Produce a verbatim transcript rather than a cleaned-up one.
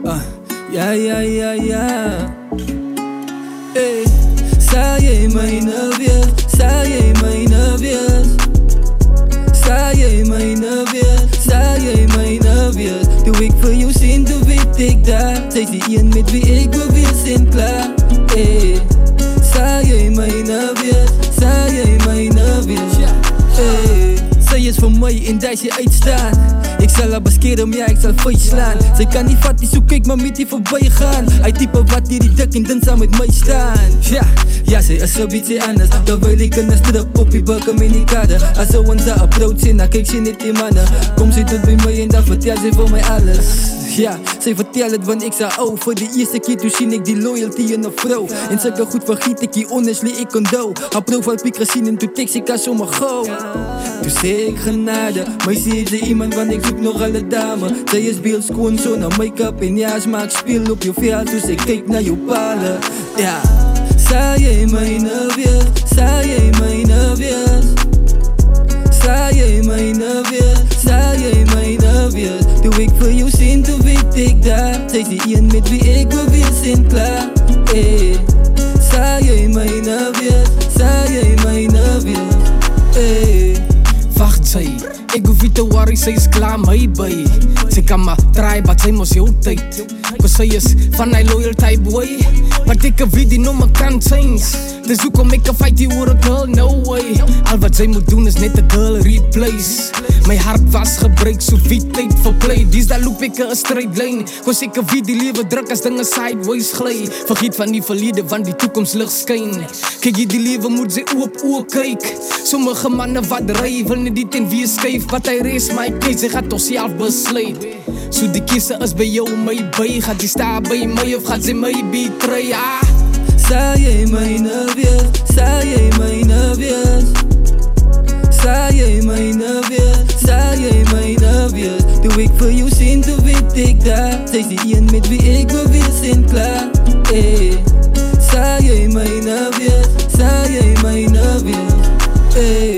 uh, ja, ja, ja, ja. Hey, sta jy my nerveus, sta jy my nerveus, sta jy my nerveus, sta jy my nerveus. Doe ik voor jou zin, dan weet ik dat. Zij is die een met wie ik wil weer zijn klaar. Hey, sta jy my nerveus, sta jy my nerveus. Hey, zij is voor mij en daar je uitstaan. Ik zal haar beschermen, ja, ik zal vuist slaan. Zij kan niet vat, zo kijk maar met die voorbij gaan. Hij type wat die die dik en dan zal met mij staan. Ja, ja, zij is een beetje anders. Terwijl ik een strip op die bakken in die kader. Als ze onze approach zijn, dan kijk ze niet die mannen. Kom ze tot bij mij en dan vertel ze voor mij alles. Ja, zij vertel het, want ik zei oh. Voor de eerste keer toen zie ik die loyalty in een vrouw. En ze kan goed vergiet ik die honestly, ik kon dood. Haar profile piek gezien en toen tekst ik haar zomaar gauw. Toen zei ik genade, maar zie ze iemand, want ik zoek nog alle dame. Zij is beeld schoon, zo naar make-up en ja, ze maakt speel op je veld. Dus ik kijk naar je palen, ja. Sta jij my nerveus, sta jij my nerveus, sta jij my nerveus, sta jij my nerveus. Doe ik voor jou zin, dan weet ik dat. Zij is die een met wie ik wil weer zijn klaar. Hey, sta jij my nerveus, sta jij my nerveus. Hey, wacht sy, ek hoef nie te worry, sy is klaar my by. Sy kan maar try, but sy mos jou tyd. Cause sy is van die loyal type boy. Maar ek weet die nommer kan change. Dis hoekom ek kan fight die oor a girl, no way. Al wat sy moet doen is net a girl replace. My hart was gebreek, so wie tyd vir play. Dies daar loop ek a straight line. Cause ek weet die lewe druk as dinge sideways glij. Vergeet van die verlede, want die toekoms lig skyn. Kyk jy die lewe moet sy oop oor kyk. Sommige manne wat ry, wil net die ten wie skuif. But hy race my case, hy gaat toch self besluit. So die kiese is by jou, my by. Gaat die sta by my of gaat sy my betray, ah. Sta jy my nerveus, sta jy my nerveus, sta jy my nerveus, sta jy my nerveus. Doe ik voor jou zin, dan weet ik dat. Zij is die een met wie ik wil weer zijn klaar. Hey, sta jy my nerveus, sta jy my nerveus. Hey.